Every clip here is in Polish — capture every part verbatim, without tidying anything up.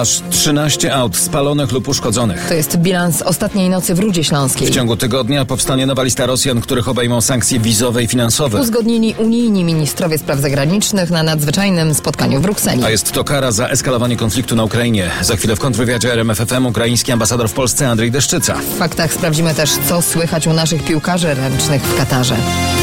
Aż trzynaście aut spalonych lub uszkodzonych. To jest bilans ostatniej nocy w Rudzie Śląskiej. W ciągu tygodnia powstanie nowa lista Rosjan, których obejmą sankcje wizowe i finansowe. Uzgodnili unijni ministrowie spraw zagranicznych na nadzwyczajnym spotkaniu w Brukseli. A jest to kara za eskalowanie konfliktu na Ukrainie. Za chwilę w kontrwywiadzie R M F F M ukraiński ambasador w Polsce Andrzej Deszczyca. W faktach sprawdzimy też, co słychać u naszych piłkarzy ręcznych w Katarze.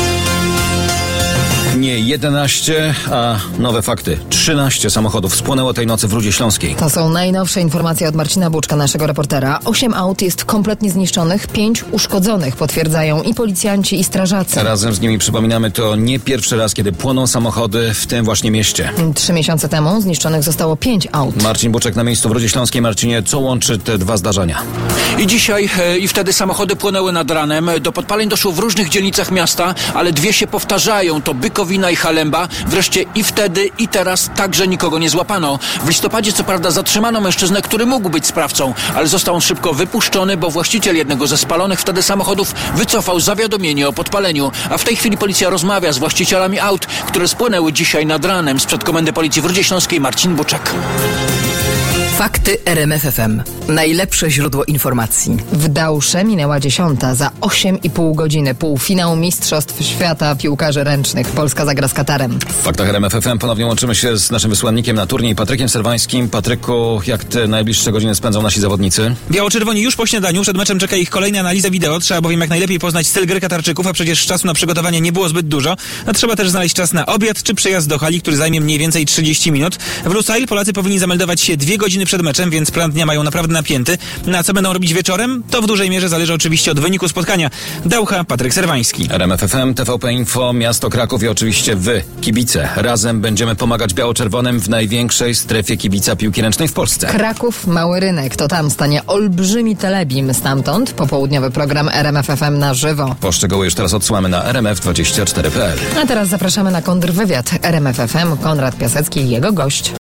Nie jedenaście, a nowe fakty. trzynaście samochodów spłonęło tej nocy w Rudzie Śląskiej. To są najnowsze informacje od Marcina Buczka, naszego reportera. Osiem aut jest kompletnie zniszczonych, pięć uszkodzonych, potwierdzają i policjanci, i strażacy. Razem z nimi przypominamy, to nie pierwszy raz, kiedy płoną samochody w tym właśnie mieście. Trzy miesiące temu zniszczonych zostało pięć aut. Marcin Buczek na miejscu w Rudzie Śląskiej. Marcinie, co łączy te dwa zdarzenia? I dzisiaj e, i wtedy samochody płonęły nad ranem. Do podpaleń doszło w różnych dzielnicach miasta, ale dwie się powtarzają. To Bykowina i Halemba. Wreszcie i wtedy, i teraz także nikogo nie złapano. W listopadzie co prawda zatrzymano mężczyznę, który mógł być sprawcą, ale został on szybko wypuszczony, bo właściciel jednego ze spalonych wtedy samochodów wycofał zawiadomienie o podpaleniu. A w tej chwili policja rozmawia z właścicielami aut, które spłonęły dzisiaj nad ranem. Sprzed Komendy Policji w Rudzie Śląskiej Marcin Buczek. Fakty R M F F M. Najlepsze źródło informacji. W Dałsze minęła dziesiąta. Za osiem i pół godziny półfinał Mistrzostw Świata Piłkarzy Ręcznych. Polska zagra z Katarem. W faktach R M F F M ponownie łączymy się z naszym wysłannikiem na turniej, Patrykiem Serwańskim. Patryku, jak te najbliższe godziny spędzą nasi zawodnicy? Biało-czerwoni już po śniadaniu. Przed meczem czeka ich kolejna analiza wideo. Trzeba bowiem jak najlepiej poznać styl gry Katarczyków, a przecież czasu na przygotowanie nie było zbyt dużo. A trzeba też znaleźć czas na obiad czy przejazd do hali, który zajmie mniej więcej trzydzieści minut. W Lusail Polacy powinni zameldować się dwie godziny przed meczem, więc plan dnia mają naprawdę napięty. Na co będą robić wieczorem? To w dużej mierze zależy oczywiście od wyniku spotkania. Daucha, Patryk Serwański. R M F F M, T V P Info, miasto Kraków i oczywiście wy, kibice. Razem będziemy pomagać biało-czerwonym w największej strefie kibica piłki ręcznej w Polsce. Kraków, Mały Rynek. To tam stanie olbrzymi telebim. Stamtąd popołudniowy program R M F F M na żywo. Poszczegóły już teraz odsyłamy na R M F dwadzieścia cztery kropka p l. A teraz zapraszamy na kontrwywiad R M F F M. Konrad Piasecki i jego gość.